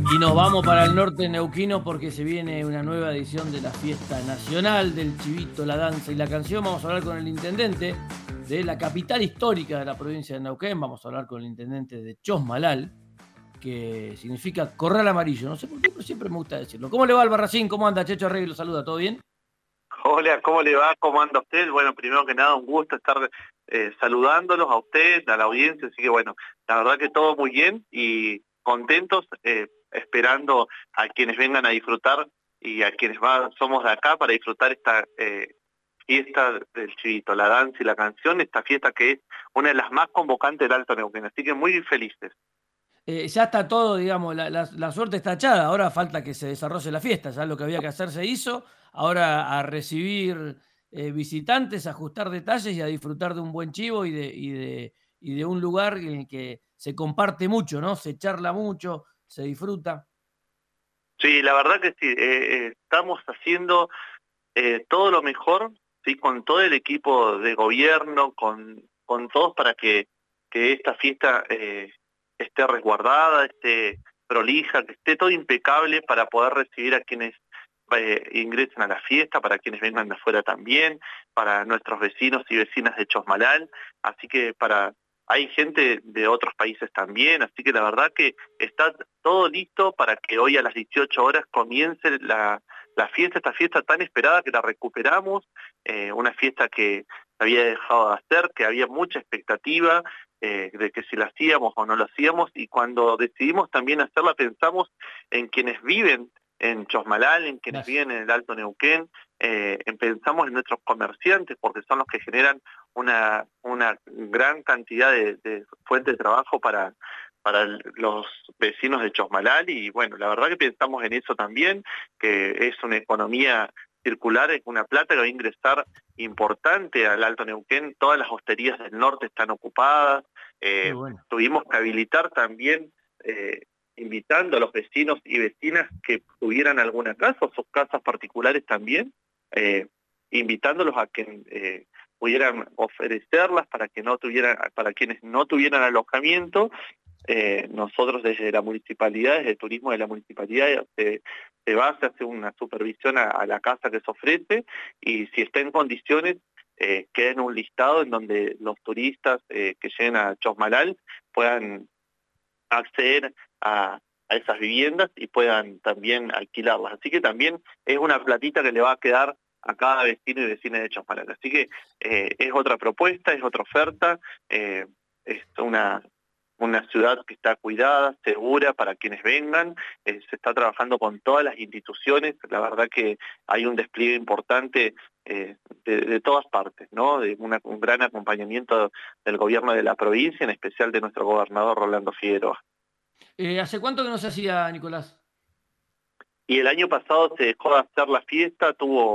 Y nos vamos para el norte neuquino porque se viene una nueva edición de la fiesta nacional del chivito, la danza y la canción. Vamos a hablar con el intendente de la capital histórica de la provincia de Neuquén. Vamos a hablar con el intendente de Chosmalal, que significa corral amarillo. No sé por qué, pero siempre me gusta decirlo. ¿Cómo le va, Albarracín? ¿Cómo anda? Checho Arregui lo saluda. ¿Todo bien? Hola, ¿cómo le va? ¿Cómo anda usted? Bueno, primero que nada, un gusto estar saludándolos a usted, a la audiencia, así que bueno, la verdad que todo muy bien y contentos, esperando a quienes vengan a disfrutar y a quienes somos de acá para disfrutar esta fiesta del Chivito, la danza y la canción, esta fiesta que es una de las más convocantes del Alto Neuquén, así que muy felices. Ya está todo, digamos, la suerte está echada. Ahora falta que se desarrolle la fiesta. Ya lo que había que hacer se hizo. Ahora a recibir visitantes, a ajustar detalles y a disfrutar de un buen chivo y de un lugar en el que se comparte mucho, ¿no? Se charla mucho, se disfruta. Sí, la verdad que sí, estamos haciendo todo lo mejor, sí, con todo el equipo de gobierno, con todos para que esta fiesta esté resguardada, esté prolija, que esté todo impecable para poder recibir a quienes ingresen a la fiesta, para quienes vengan de afuera también, para nuestros vecinos y vecinas de Chosmalal, así que hay gente de otros países también, así que la verdad que está todo listo para que hoy a las 18 horas comience la fiesta, esta fiesta tan esperada que la recuperamos, una fiesta que se había dejado de hacer, que había mucha expectativa de que si la hacíamos o no lo hacíamos, y cuando decidimos también hacerla pensamos en quienes viven en Chosmalal, en quienes Gracias. viven en el Alto Neuquén, pensamos en nuestros comerciantes porque son los que generan una gran cantidad de fuentes de trabajo para los vecinos de Chosmalal y bueno, la verdad que pensamos en eso también, que es una economía circular, es una plata que va a ingresar importante al Alto Neuquén, todas las hosterías del norte están ocupadas, Qué eh, bueno. tuvimos que habilitar también, invitando a los vecinos y vecinas que tuvieran alguna casa o sus casas particulares también, eh, invitándolos a que pudieran ofrecerlas para que no tuvieran, para quienes no tuvieran alojamiento. Nosotros desde la municipalidad, desde el turismo de la municipalidad, se va, se hace una supervisión a la casa que se ofrece y si está en condiciones, queda en un listado en donde los turistas que lleguen a Chosmalal puedan acceder a esas viviendas y puedan también alquilarlas. Así que también es una platita que le va a quedar a cada vecino y vecina de Chosmalal. Así que es otra propuesta, es otra oferta, es una ciudad que está cuidada, segura para quienes vengan, se está trabajando con todas las instituciones, la verdad que hay un despliegue importante de todas partes, ¿no? Un gran acompañamiento del gobierno de la provincia, en especial de nuestro gobernador Rolando Figueroa. ¿Hace cuánto que no se hacía, Nicolás? Y el año pasado se dejó de hacer la fiesta,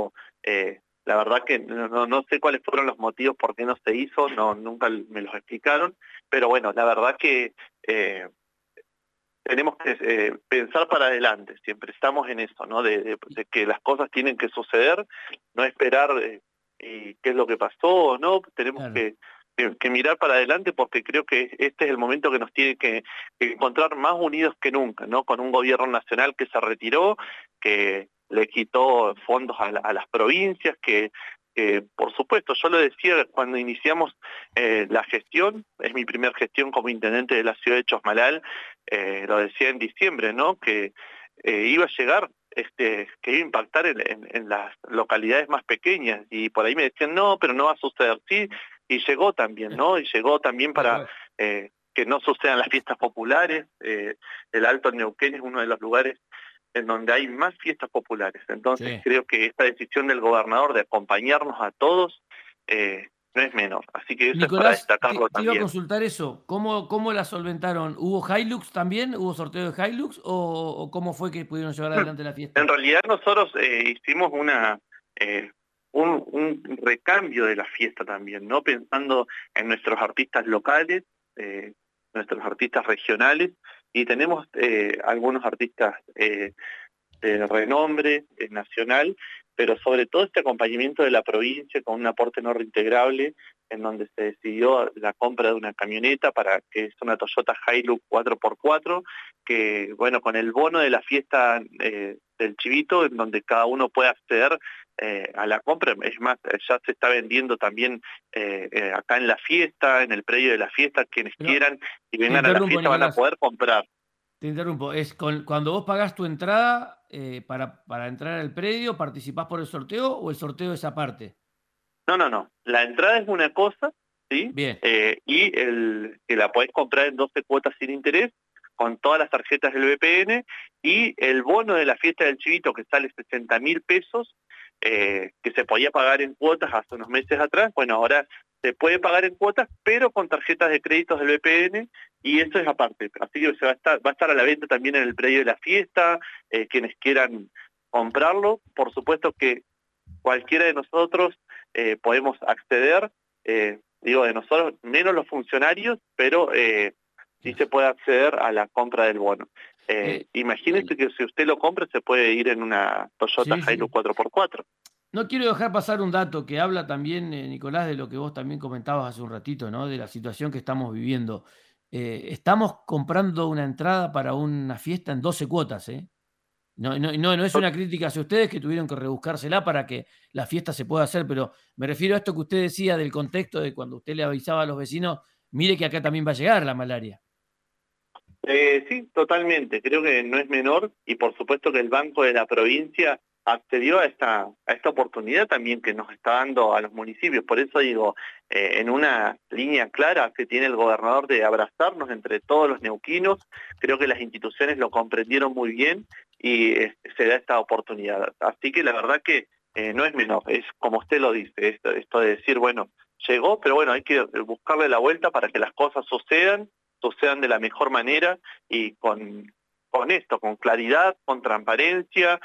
la verdad que no sé cuáles fueron los motivos por qué no se hizo, nunca me los explicaron, pero bueno, la verdad que tenemos que pensar para adelante, siempre estamos en eso, ¿no? De que las cosas tienen que suceder, no esperar y qué es lo que pasó o no, tenemos Claro. que mirar para adelante porque creo que este es el momento que nos tiene que encontrar más unidos que nunca, ¿no? Con un gobierno nacional que se retiró, que le quitó fondos a las provincias, que por supuesto, yo lo decía cuando iniciamos la gestión, es mi primera gestión como intendente de la ciudad de Chosmalal, lo decía en diciembre, ¿no? Que iba a llegar, que iba a impactar en las localidades más pequeñas, y por ahí me decían, no, pero no va a suceder, sí, y llegó también, ¿no? Y llegó también Tal para cual. que no sucedan las fiestas populares, el Alto Neuquén es uno de los lugares en donde hay más fiestas populares, entonces Sí. creo que esta decisión del gobernador de acompañarnos a todos no es menor, así que eso es para Nicolás, destacarlo te iba a también. consultar eso. ¿Cómo la solventaron? ¿Hubo Hilux también? ¿Hubo sorteo de Hilux? ¿O cómo fue que pudieron llevar adelante la En fiesta? realidad nosotros hicimos eh, un recambio de la fiesta también, ¿no? Pensando en nuestros artistas locales, nuestros artistas regionales, y tenemos algunos artistas de renombre nacional, pero sobre todo este acompañamiento de la provincia con un aporte no reintegrable en donde se decidió la compra de una camioneta que es una Toyota Hilux 4x4, que bueno, con el bono de la fiesta del Chivito, en donde cada uno puede acceder a la compra. Es más, ya se está vendiendo también acá en la fiesta, en el predio de la fiesta, quienes Pero, quieran y te vengan a la interrumpo, fiesta van a Nicolás, poder comprar. te interrumpo. Cuando vos pagás tu entrada para entrar al predio, ¿participás por el sorteo o el sorteo es aparte? No, no, no. La entrada es una cosa, ¿sí? Bien, Que la podés comprar en 12 cuotas sin interés, con todas las tarjetas del BPN, y el bono de la fiesta del Chivito, que sale 60.000 pesos, que se podía pagar en cuotas hace unos meses atrás. Bueno, ahora se puede pagar en cuotas, pero con tarjetas de créditos del BPN, y eso es aparte. Así que va a estar a la venta también en el predio de la fiesta, quienes quieran comprarlo. Por supuesto que cualquiera de nosotros podemos acceder, digo de nosotros, menos los funcionarios, pero sí se puede acceder a la compra del bono. Imagínese que si usted lo compra se puede ir en una Toyota sí, Hilux sí. 4x4. No quiero dejar pasar un dato que habla también, Nicolás, de lo que vos también comentabas hace un ratito, ¿no? De la situación que estamos viviendo. Estamos comprando una entrada para una fiesta en 12 cuotas, ¿eh? No es una crítica hacia ustedes que tuvieron que rebuscársela para que la fiesta se pueda hacer, pero me refiero a esto que usted decía del contexto de cuando usted le avisaba a los vecinos, mire que acá también va a llegar la malaria. Sí, totalmente. Creo que no es menor y por supuesto que el Banco de la Provincia accedió a esta oportunidad también que nos está dando a los municipios. Por eso digo, en una línea clara que tiene el gobernador de abrazarnos entre todos los neuquinos, creo que las instituciones lo comprendieron muy bien y se da esta oportunidad. Así que la verdad que no es menor, es como usted lo dice, esto de decir, bueno, llegó, pero bueno, hay que buscarle la vuelta para que las cosas sucedan de la mejor manera y con esto, con claridad, con transparencia,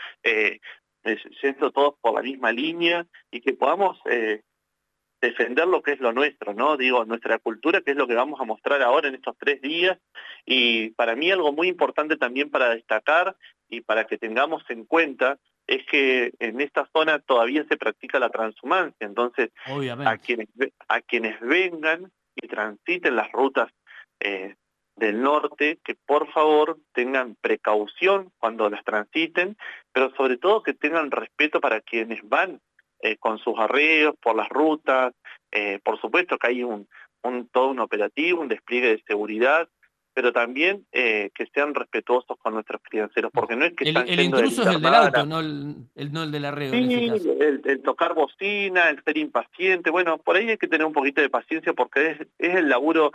yendo todos por la misma línea y que podamos defender lo que es lo nuestro, ¿no? Digo, nuestra cultura, que es lo que vamos a mostrar ahora en estos 3 días. Y para mí algo muy importante también para destacar y para que tengamos en cuenta es que en esta zona todavía se practica la transhumancia. Entonces, Obviamente. a quienes vengan y transiten las rutas eh, del norte, que por favor tengan precaución cuando las transiten, pero sobre todo que tengan respeto para quienes van con sus arreos por las rutas. Por supuesto que hay todo un operativo, un despliegue de seguridad, pero también que sean respetuosos con nuestros crianceros, porque no es que están El yendo de la intruso es el del invernada a auto, no el del arreo en ese Sí, caso. el tocar bocina, el ser impaciente, bueno, por ahí hay que tener un poquito de paciencia porque es el laburo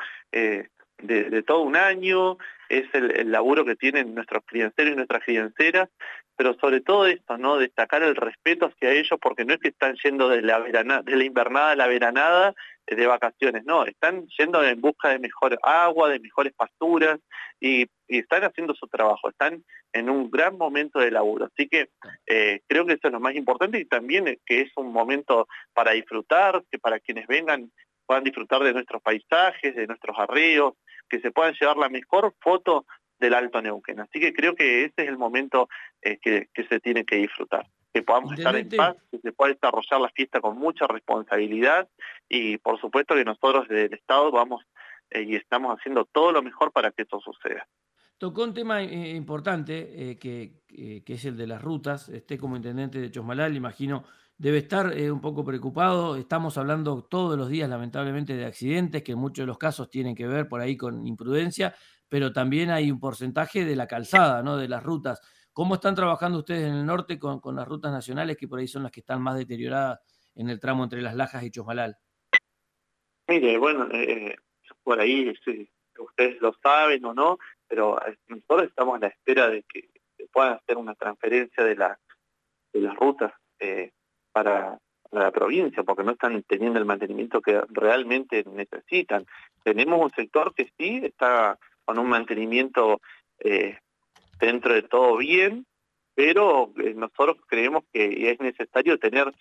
de todo un año, es el laburo que tienen nuestros crianceros y nuestras crianceras, pero sobre todo esto, ¿no? Destacar el respeto hacia ellos porque no es que están yendo de la invernada a la veranada de vacaciones, no, están yendo en busca de mejor agua, de mejores pasturas y están haciendo su trabajo, están en un gran momento de laburo, así que creo que eso es lo más importante y también que es un momento para disfrutar, que para quienes vengan puedan disfrutar de nuestros paisajes, de nuestros arreos, que se puedan llevar la mejor foto del Alto Neuquén. Así que creo que ese es el momento que se tiene que disfrutar, que podamos estar en Intendente, paz, que se pueda desarrollar la fiesta con mucha responsabilidad y por supuesto que nosotros desde el Estado vamos y estamos haciendo todo lo mejor para que esto suceda. tocó un tema importante que es el de las rutas. Como intendente de Chosmalal, imagino, debe estar un poco preocupado. Estamos hablando todos los días, lamentablemente, de accidentes que en muchos de los casos tienen que ver por ahí con imprudencia, pero también hay un porcentaje de la calzada, ¿no? De las rutas. ¿Cómo están trabajando ustedes en el norte con las rutas nacionales, que por ahí son las que están más deterioradas en el tramo entre Las Lajas y Chosmalal? Mire, bueno, por ahí ustedes lo saben o no, pero nosotros estamos a la espera de que se puedan hacer una transferencia de las rutas para la provincia, porque no están teniendo el mantenimiento que realmente necesitan. Tenemos un sector que sí está con un mantenimiento eh, dentro de todo bien, pero nosotros creemos que es necesario tener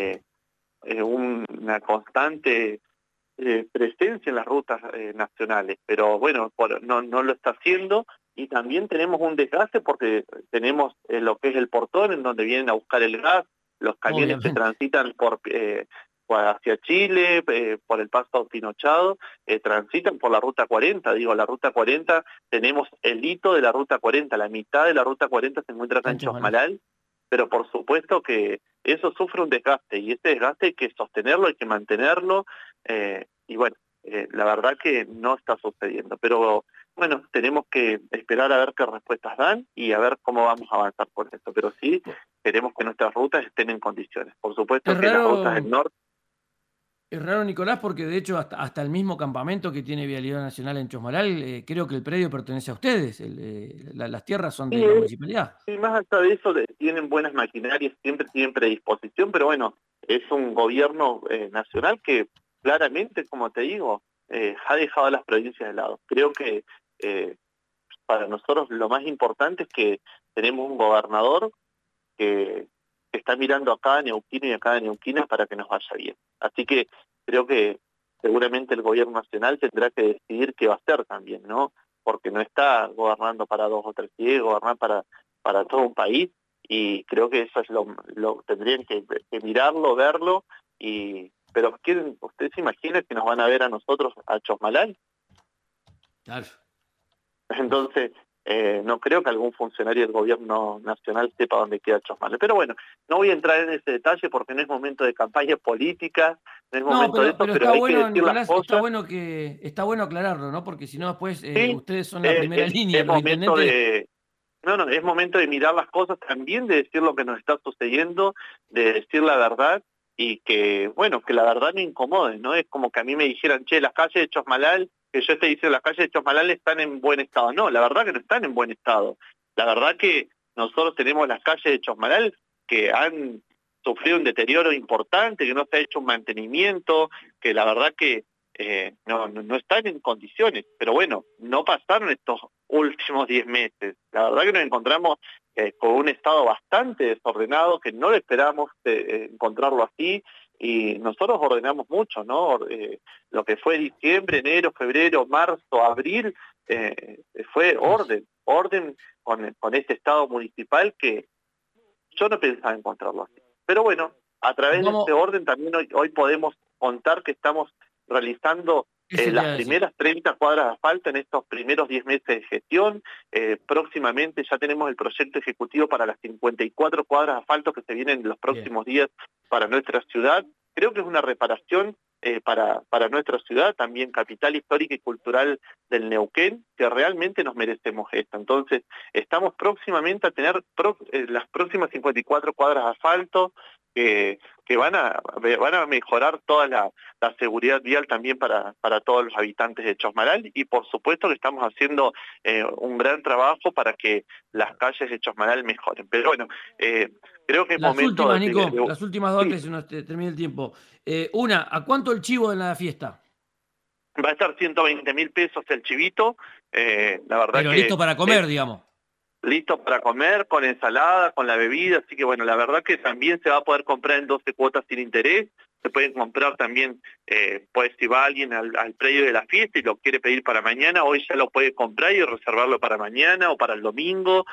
una constante presencia en las rutas nacionales, pero bueno, no lo está haciendo y también tenemos un desgaste porque tenemos lo que es el portón en donde vienen a buscar el gas, los camiones que Obviamente. transitan hacia Chile, por el Paso Pinochado, transitan por la Ruta 40. Digo, la Ruta 40, tenemos el hito de la Ruta 40, la mitad de la Ruta 40 se encuentra acá en Chosmalal, pero por supuesto que eso sufre un desgaste, y ese desgaste hay que sostenerlo, hay que mantenerlo, y bueno, la verdad que no está sucediendo, pero bueno, tenemos que esperar a ver qué respuestas dan y a ver cómo vamos a avanzar con esto, pero sí queremos que nuestras rutas estén en condiciones. Por supuesto que las rutas del norte... Es raro, Nicolás, porque de hecho hasta el mismo campamento que tiene Vialidad Nacional en Chosmalal, creo que el predio pertenece a ustedes, las tierras son de la municipalidad. Y más allá de eso, tienen buenas maquinarias, siempre tienen predisposición, pero bueno, es un gobierno nacional que claramente, como te digo, ha dejado a las provincias de lado. Creo que para nosotros lo más importante es que tenemos un gobernador que está mirando a cada neuquino y a cada neuquina para que nos vaya bien. Así que creo que seguramente el gobierno nacional tendrá que decidir qué va a hacer también, ¿no? Porque no está gobernando para 2 o 3 días, gobernar para todo un país, y creo que eso es lo tendrían que mirarlo, verlo, pero ¿ustedes se imaginan que nos van a ver a nosotros a Chosmalal? Claro. Entonces, no creo que algún funcionario del gobierno nacional sepa dónde queda Chosmalal. Pero bueno, no voy a entrar en ese detalle porque no es momento de campaña política, no es momento de eso, pero hay que decir Nicolás, las cosas. Está bueno aclararlo, ¿no? Porque si no después Sí, ustedes son la primera línea, es los momento intendentes. es momento de mirar las cosas también, de decir lo que nos está sucediendo, de decir la verdad, y que, bueno, que la verdad no incomode, ¿no? Es como que a mí me dijeran, che, las calles de Chosmalal, que yo esté diciendo las calles de Chosmalal están en buen estado. No, la verdad que no están en buen estado. La verdad que nosotros tenemos las calles de Chosmalal que han sufrido un deterioro importante, que no se ha hecho un mantenimiento, que la verdad que no están en condiciones. Pero bueno, no pasaron estos últimos 10 meses. La verdad que nos encontramos con un estado bastante desordenado, que no lo esperamos encontrarlo así, y nosotros ordenamos mucho, ¿no? Lo que fue diciembre, enero, febrero, marzo, abril, fue orden con este estado municipal que yo no pensaba encontrarlo así. Pero bueno, a través de este orden también hoy podemos contar que estamos realizando las primeras 30 cuadras de asfalto en estos primeros 10 meses de gestión. Próximamente ya tenemos el proyecto ejecutivo para las 54 cuadras de asfalto que se vienen en los próximos días para nuestra ciudad. Creo que es una reparación para nuestra ciudad, también capital histórica y cultural del Neuquén, que realmente nos merecemos esto. Entonces, estamos próximamente a tener las próximas 54 cuadras de asfalto, que van a mejorar toda la seguridad vial también para todos los habitantes de Chosmalal, y por supuesto que estamos haciendo un gran trabajo para que las calles de Chosmalal mejoren. Pero bueno, creo que es momento de... Nico, las últimas dos antes de que se nos termine el tiempo. Una, ¿a cuánto el chivo en la fiesta? Va a estar 120.000 pesos el chivito, la verdad. Pero listo para comer, digamos. Listo para comer, con ensalada, con la bebida, así que bueno, la verdad que también se va a poder comprar en 12 cuotas sin interés. Se pueden comprar también, pues si va alguien al predio de la fiesta y lo quiere pedir para mañana, hoy ya lo puede comprar y reservarlo para mañana o para el domingo.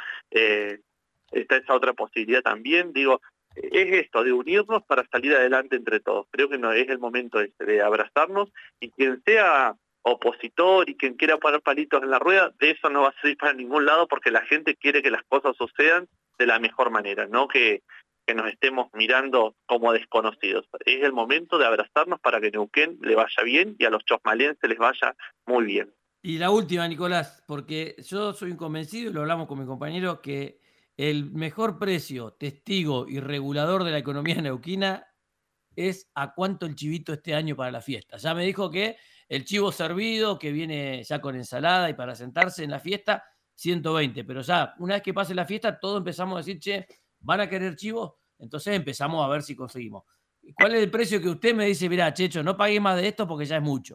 Está esa otra posibilidad también. Digo, es esto, de unirnos para salir adelante entre todos. Creo que no es el momento de abrazarnos, y quien sea opositor y quien quiera poner palitos en la rueda, de eso no va a servir para ningún lado, porque la gente quiere que las cosas sucedan de la mejor manera, no que nos estemos mirando como desconocidos. Es el momento de abrazarnos para que Neuquén le vaya bien y a los chosmalenses les vaya muy bien. Y la última, Nicolás, porque yo soy un convencido, y lo hablamos con mi compañero, que el mejor precio, testigo y regulador de la economía neuquina es a cuánto el chivito este año para la fiesta. Ya me dijo que el chivo servido, que viene ya con ensalada y para sentarse en la fiesta, 120. Pero ya, una vez que pase la fiesta, todos empezamos a decir, che, ¿van a querer chivo? Entonces empezamos a ver si conseguimos. ¿Cuál es el precio que usted me dice, mirá, Checho, no pagué más de esto porque ya es mucho?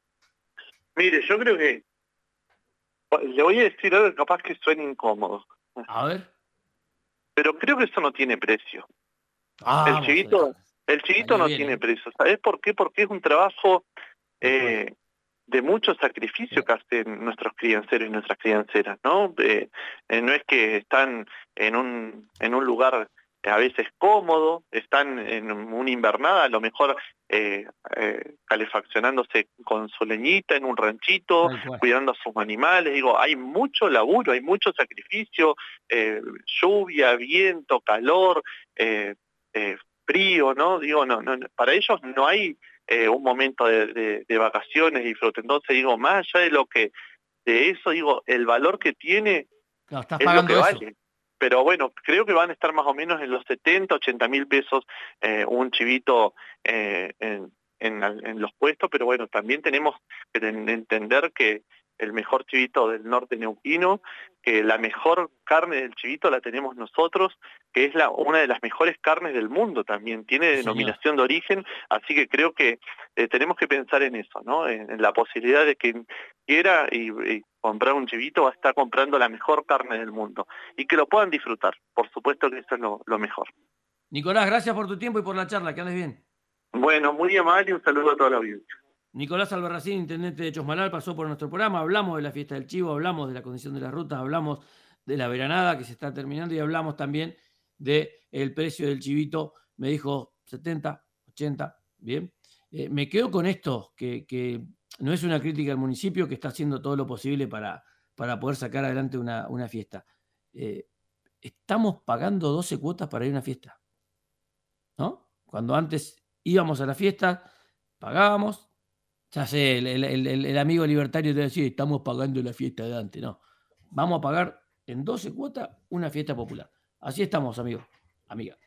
Mire, yo creo que le voy a decir algo capaz que suene incómodo. A ver. Pero creo que eso no tiene precio. El chivito no tiene precio. ¿Sabes por qué? Porque es un trabajo de mucho sacrificio que hacen nuestros crianceros y nuestras crianceras, ¿no? No es que están en un lugar a veces cómodo, están en una invernada, a lo mejor calefaccionándose con su leñita en un ranchito, cuidando a sus animales. Digo, hay mucho laburo, hay mucho sacrificio, lluvia, viento, calor, frío, ¿no? Digo, no, para ellos no hay un momento de vacaciones y disfrute. Entonces digo, más allá de eso, digo, el valor que tiene no, estás es lo que pagando eso. vale. Pero bueno, creo que van a estar más o menos en los 70, 80 mil pesos un chivito en los puestos, pero bueno, también tenemos que entender que el mejor chivito del norte neuquino, que la mejor carne del chivito la tenemos nosotros, que es una de las mejores carnes del mundo también, tiene denominación de origen, así que creo que tenemos que pensar en eso, ¿no? En la posibilidad de que quiera y comprar un chivito va a estar comprando la mejor carne del mundo y que lo puedan disfrutar, por supuesto que eso es lo mejor. Nicolás, gracias por tu tiempo y por la charla, que andes bien. Bueno, muy amable y un saludo a toda la audiencia. Nicolás Albarracín, intendente de Chosmalal, pasó por nuestro programa, hablamos de la fiesta del chivo, hablamos de la condición de las rutas, hablamos de la veranada que se está terminando y hablamos también del precio del chivito, me dijo 70, 80, bien. Me quedo con esto, que no es una crítica al municipio, que está haciendo todo lo posible para poder sacar adelante una fiesta. Estamos pagando 12 cuotas para ir a una fiesta, ¿no? Cuando antes íbamos a la fiesta, pagábamos. Ya sé, el amigo libertario te decía, estamos pagando la fiesta de antes. No, vamos a pagar en 12 cuotas una fiesta popular. Así estamos, amigos, amiga.